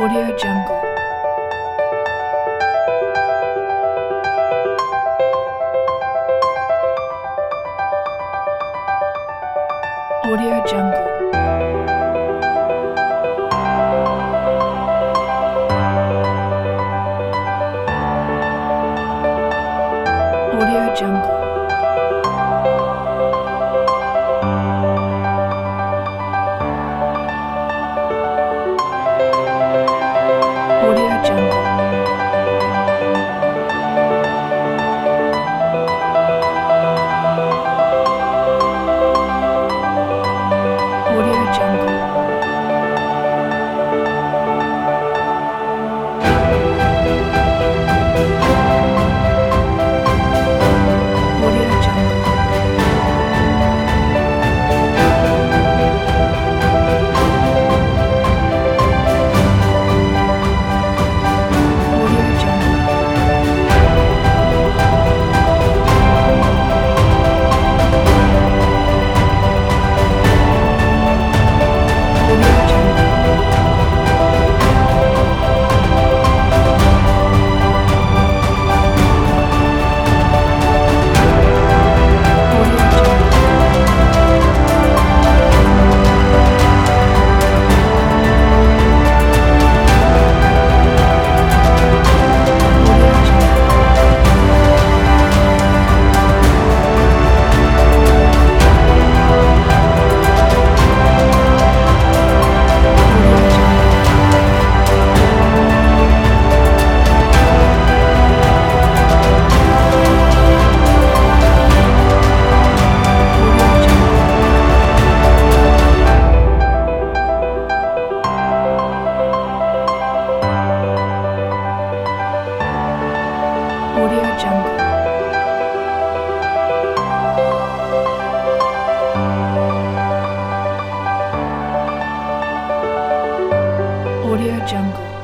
Audio Jungle. Audio Jungle. Audio Jungle. Audio Jungle. Audio Jungle. Audio Jungle. Audio Jungle. Audio Jungle. Audio Jungle. Audio Jungle. Audio Jungle. Audio Jungle. Audio Jungle. Audio Jungle.